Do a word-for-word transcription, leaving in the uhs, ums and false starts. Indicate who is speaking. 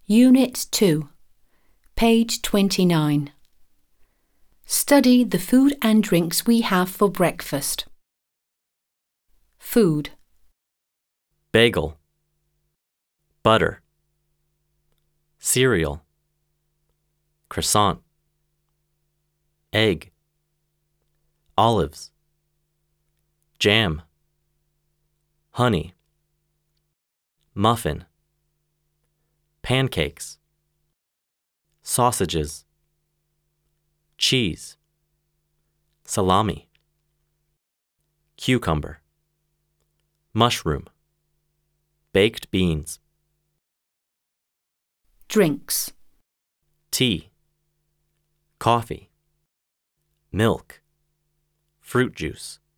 Speaker 1: Unit two, page twenty-nine. Study the food and drinks we have for breakfast. Food.
Speaker 2: Bagel, butter, cereal, croissant, egg, olives, jam, honey, muffin, pancakes, sausages, cheese, salami, cucumber, mushroom, baked beans.
Speaker 1: Drinks.
Speaker 2: Tea, coffee, milk, fruit juice,